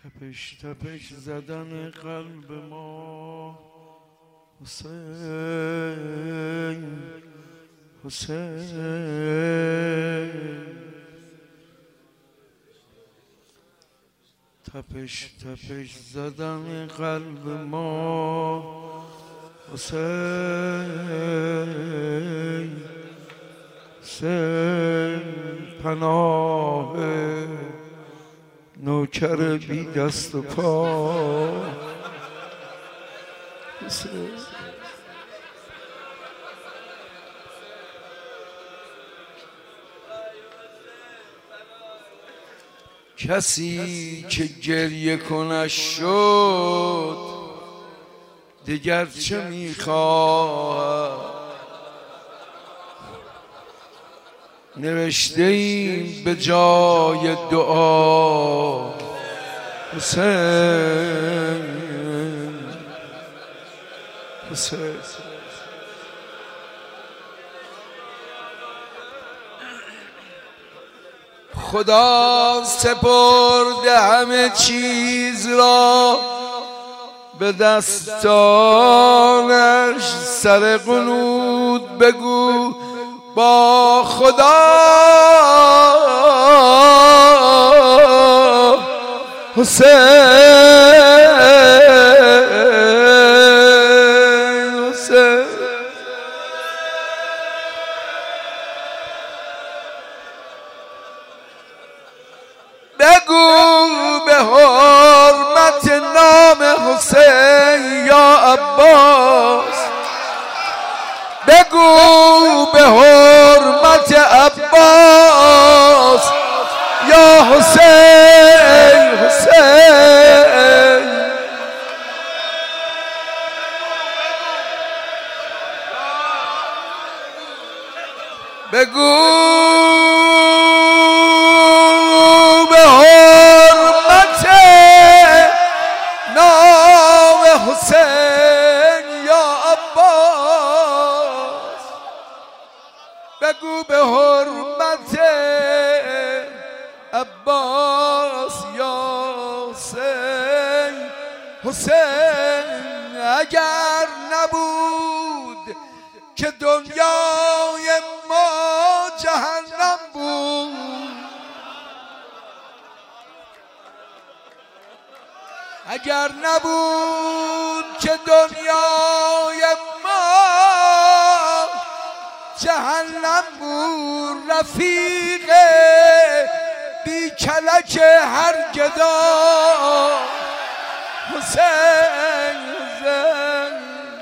تپش تپش زدن قلب ما حسین حسین تپش تپش زدن قلب ما حسین حسین پناه نوکر بی دست و پا حسین کسی که گریه کنش شد دیگر چه میخواهد نوشته ایم به جای دعا حسین حسین خدا سپرده همه چیز را به دستانش سر قنوت بگو با خدا حسین حسین بگو به حرمت نام حسین یا عباس بگو به حرمت عباس یا حسین حسین بگو به حرمت نام حسین یا عباس بگو به حرمت عباس یا حسین حسین اگر نبود که دنیای ما جهنم بود اگر نبود که دنیای ما جهنم بود رفیق بی کلک هر گدا حسین حسین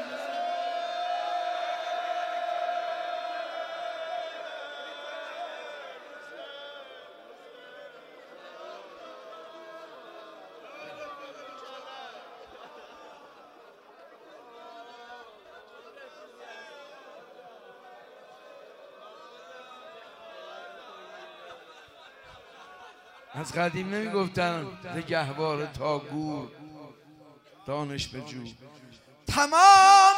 از قدیم نمیگفتن ز گهواره تا گور دانش بجو تمام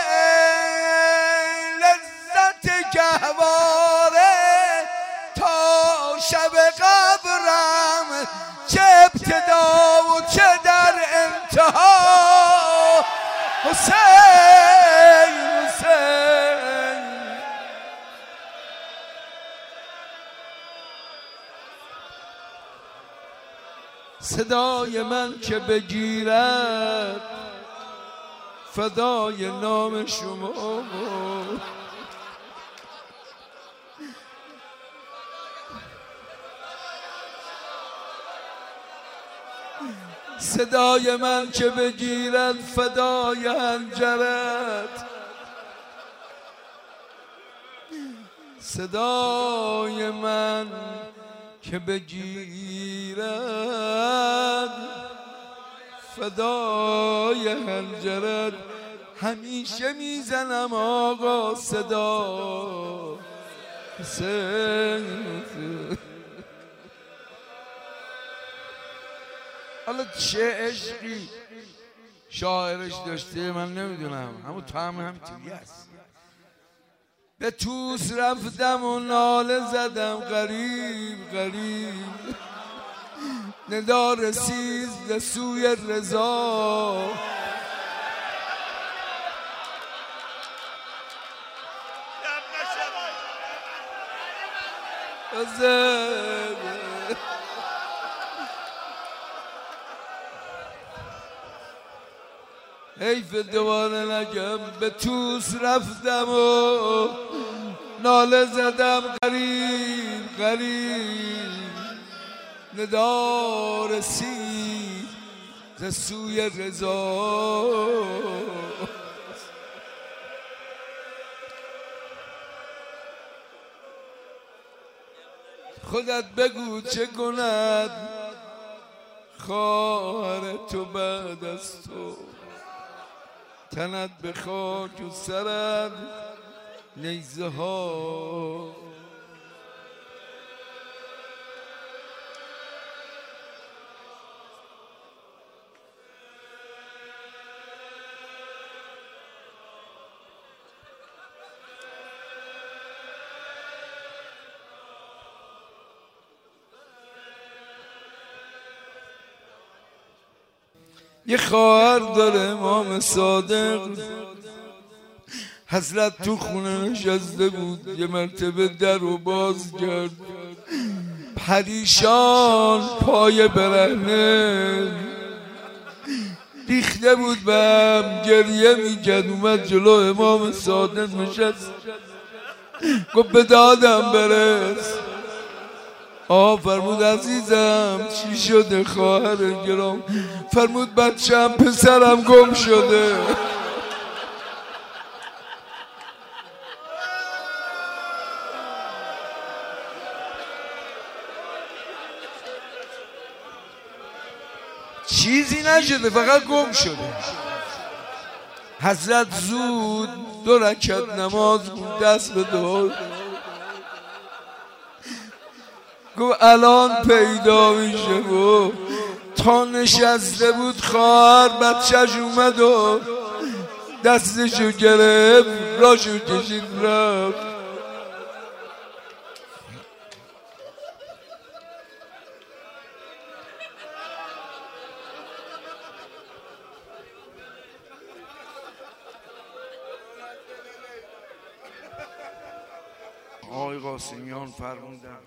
لذت گهواره تا شب قبرم چه ابتدا و چه در انتها حسین حسین صدای من که بگیرد فدای نام شما صدای من که بگیرد فدای حنجرت صدای من که بگیرد فدای حنجرت همیشه میزنم آقا صدا حسین حالا چه عشقی شاعرش داشته من نمیدونم همون طعم هم توی است به توس رفتم و ناله زدم غریب غریب ندا رسید ز سوی رضا. حیف دوباره نگم به توس رفتم و ناله زدم غریب غریب. ندا رسید ز سوی رضا. خودت بگو چه کند خواهر تو بعد از تو. تنت به خاک و سرت نیزه ها. یه خواهر داره امام صادق، حضرت تو خونه نشسته بود، یه مرتبه در رو باز کرد، پریشان پای برهنه ریخته بود به هم، گریه میکرد. اومد جلو امام صادق نشست، گفت به دادم برس. فرمود عزیزم چی شده خواهر گرام؟ فرمود بچه‌م پسرم گم شده. چیزی نشده فقط گم شده. حضرت زود 2 رکعت نماز بود، دست به دعا، گفت الان پیدا میشه. و تا نشسته بود خواهر بچه‌ش اومد و دستشو گرفت راشو کشید رفت. آقای قاسمیان فرموندن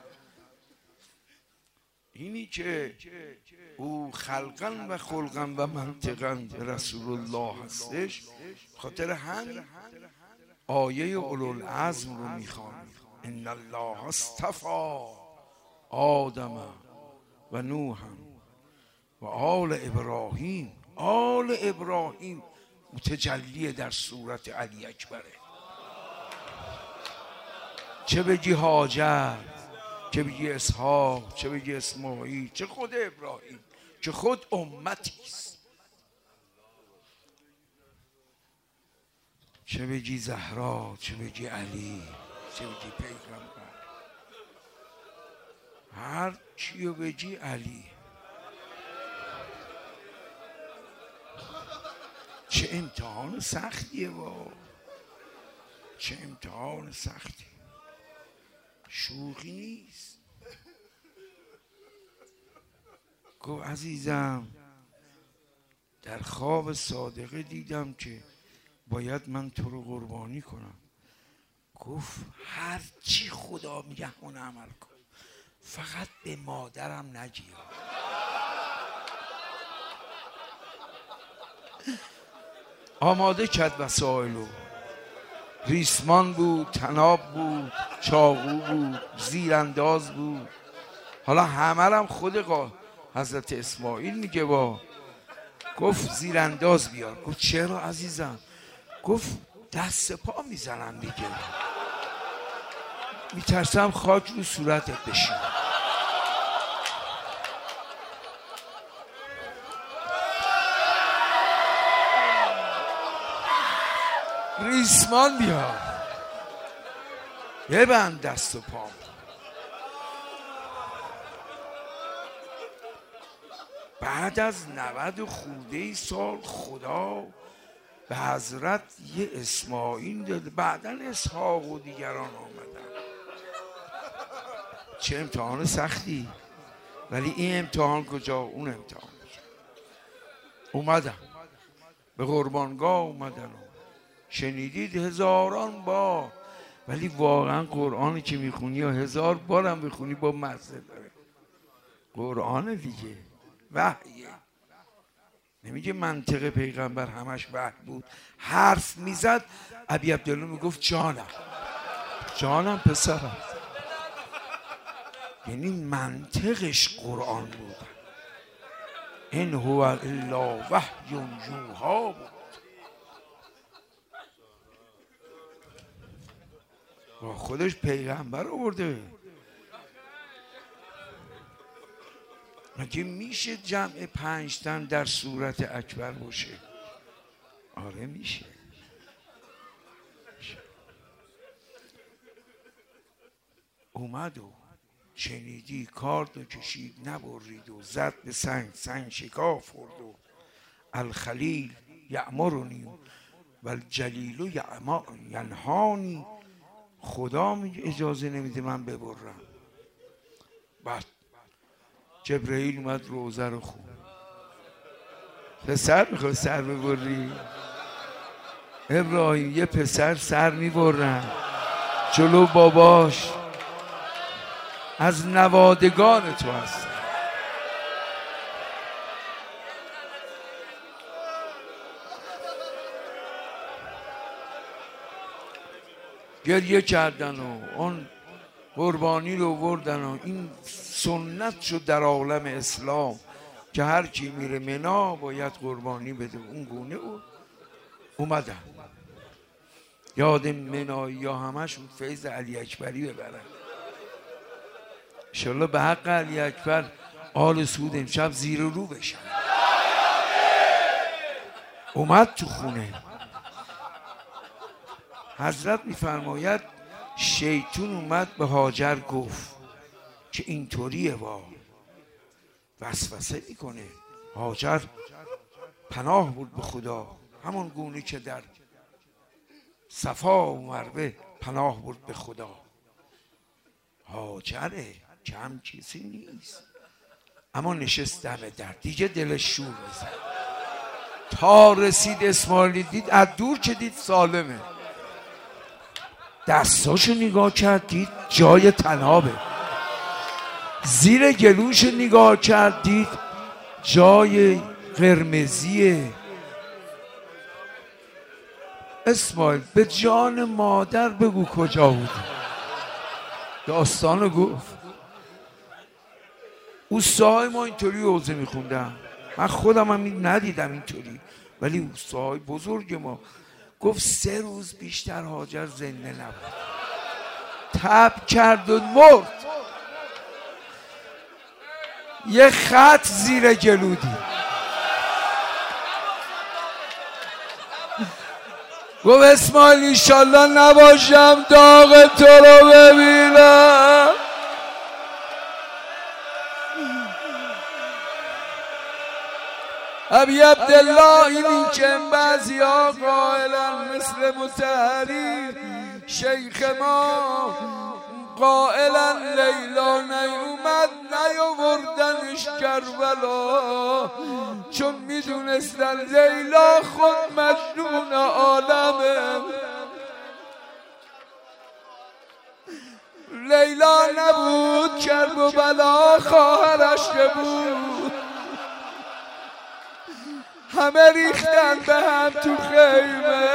اینی که او خلقا و خلقا و منطقا به رسول الله هستش، خاطر همین آیه اولوالعزم رو میخوانیم. ان الله اصطفی آدم و نوح و آل ابراهیم. آل ابراهیم متجلی در صورت علی اکبره. چه بگی هاجر، چه بگی اسحاق، چه بگی اسماعیل، چه خود ابراهیم که خود امتی است، چه بگی زهرا، چه بگی علی، چه بگی پیغمبر، هر چیو بگی علی. چه امتحان سختیه با، چه امتحان سختی، شوخی نیست. گفت عزیزم در خواب صادقه دیدم که باید من تو رو قربانی کنم. گفت هر چی خدا میگه اون عمل کن، فقط به مادرم نگی. آماده کرد وسایلو، ریسمان بود، تناب بود، چاقو بود، زیرانداز بود. حالا همه خود حضرت اسماعیل میگه با، گفت زیرانداز بیار. گفت چرا عزیزم؟ گفت دست پا میزنم دیگه، میترسم خاک رو صورتت بشینه. ریسمان بیار، ببند دست و پام. بعد از 90 خورده سال خدا به حضرت یه اسماعیل داده، بعداً اسحاق و دیگران آمدن. چه امتحان سختی. ولی این امتحان کجا، اون امتحان کجا. اومدم به قربانگاه، اومدن و شنیدید هزاران بار، ولی واقعا قرآنی که میخونی یا 1000 بارم بخونی با مزه داره. قرآن دیگه وحیه. نمیگه منطق پیغمبر همش وحی بود، حرف میزد ابی عبدالله میگفت جانم جانم پسرم، یعنی منطقش قرآن بود. این هو الا وحی یوحی بود. با خودش پیغمبر آورده. مگه میشه جمع 5 تن در صورت اکبر باشه؟ آره میشه. اومد و شنیدی، کارد و کشید نبرید و زد به سنگ، سنگ شکاف خورد و الخلیل یأمرنی و الجلیل ینهانی، خدا اجازه نمیده من ببرم. بعد جبرئیل اومد روزه رو خون. پسر میخوای سر ببری؟ ابراهیم یه پسر سر میبرن جلو باباش، از نوادگان تو هست. گریه کردن و اون قربانی رو بردن و این سنت شد در عالم اسلام که هر کی میره منا باید قربانی بده. اون گونه بود. اومدن یاد منایی یا همشون فیض علی اکبری ببرن. انشالله به حق علی اکبر آل سعود امشب زیر رو بشن. اومد تو خونه، حضرت میفرماید شیطون اومد به هاجر گفت که اینطوریه وا، وسوسه میکنه. هاجر پناه بود به خدا، همون گونه که در صفا و مروه پناه بود به خدا. هاجره کم چیزی نیست، اما نشست دم در، دیگه دلش شور میزد. تا رسید اسماعیل دید، از دور که دید سالمه، دستاشو نگاه کرد دید جای تنابه، زیر گلوش نگاه کرد دید جای قرمزیه. اسماعیل به جان مادر بگو کجا بود. داستانو گفت. اوستاهای ما اینطوری روزه میخوندن، من خودم هم ندیدم اینطوری، ولی اوستاهای بزرگ ما گفت 3 روز بیشتر هاجر زنده نبود، تب کرد و مرد. یه خط زیر گلو دید. گفت اسماعیل ایشالله نباشم داغ تو رو ببینم. ابی عبدالله اینی که بعضی ها قائلن مثل مطهری شیخ ما قائلن لیلا نیومد نیاوردنش کربلا، چون میدونستن لیلا خود مجنون عالمه. لیلا نبود کرب و بلا خواهرش که بود، همه ریختن به هم تو خیمه.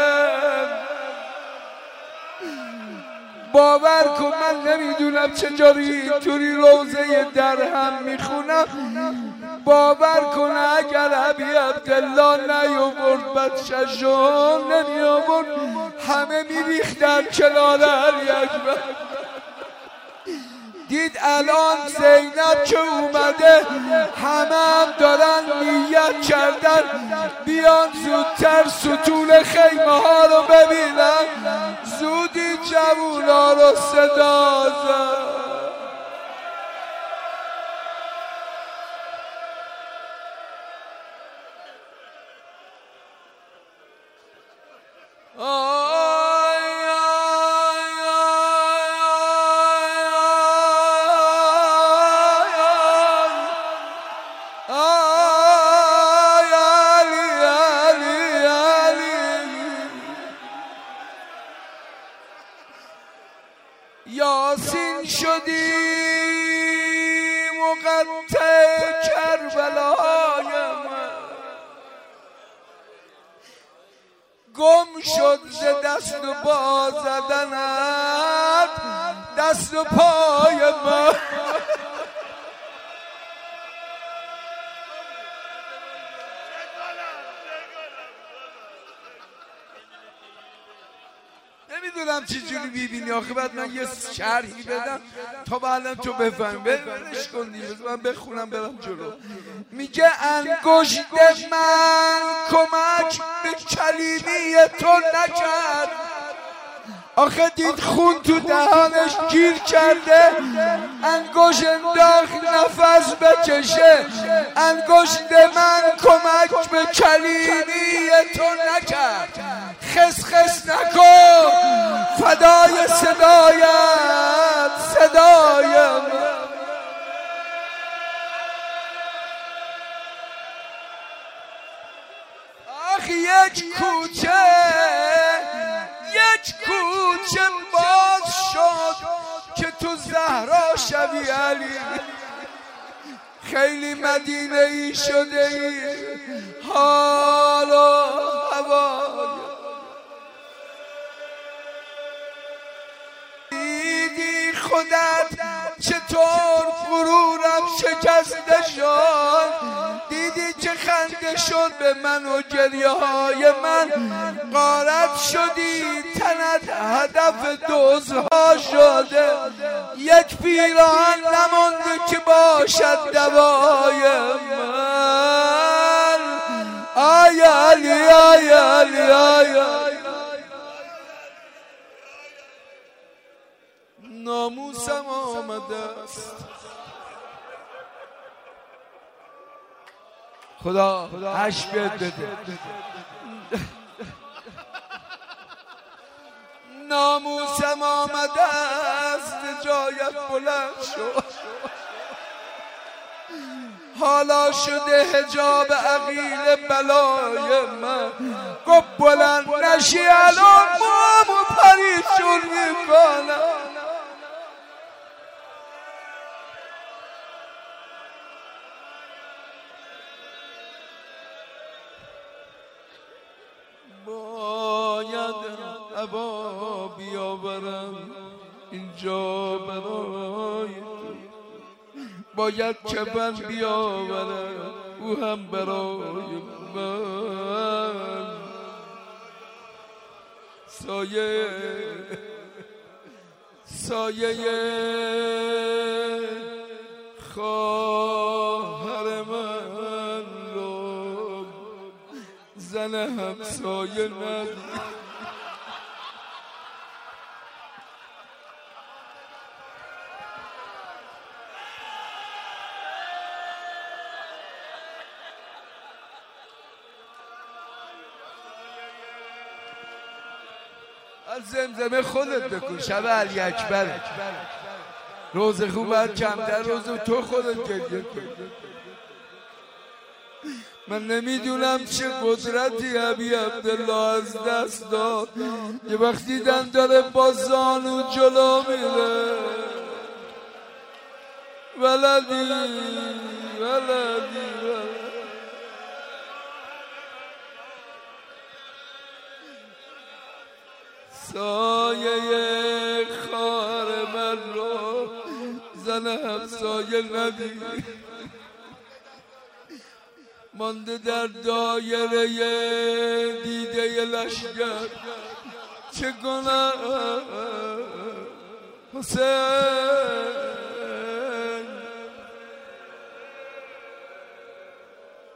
باور کن من نمیدونم چجوری اینطوری روزه درهم میخونم. باور کن اگر ابی عبدالله نیاورد بچه‌شو نمیآورد، همه میریختن کنار علی اکبر. دید الان زینب که اومده همه هم دارن نیت کردن بیان زودتر ستون خیمه ها رو ببینن. زودی جوونا رو صدا زد. شدی مقطع کربلای من، گم شد ز دست و پا زدنت دست و پای من. نمیدونم چی جوری میبینی آخه، بعد من یه شرحی بدم تا بعدا تو بفهمی. برش کن دیگه، من بخونم برم جلو. میگه انگشت من کمک به کلیمی تو نکرد، آخه دید خون تو دهانش گیر کرده، انگشت انداخت نفس بکشه. انگشت من کمک به کلیمی تو نکرد، خس خس نکن فدای صدایت صدای من. آخ یک کوچه باز شد که تو زهرا شوی علی، خیلی مدینه ای شده ای حال و هوای. دیدی خودت چطور غرورم شکسته شد، دیدی چه خنده شد به من و گریه های من، غارت شدی تنت هدف دزدها شده، یک پیراهن نمانده که باشد دوای من. آی علی آی علی آی علی، ناموسم آمده است. خدا عشق بده، ناموسم آمده است، جایت بلند شد، حالا شده حجاب عقیل بلای من. گفت بلند نشی الان موامو پریشون میکنم. باید عبا بیاورم اینجا برای تو، باید کفن بیاورم او هم برای من. سایه خواهر من رو زن همسایه ندید. از زمزمه خودت بکن، شب علی اکبر، روز خوب باید کمتر، روز تو خودت گریه کن. من نمیدونم چه قدرتی ابی عبدالله از دست داد، یه وقتی دیدم داره با زانو جلو میره. ولدی سایه خار من رو زن همسایه ندید، مانده در دایره دیده لشگر. چه گناه حسین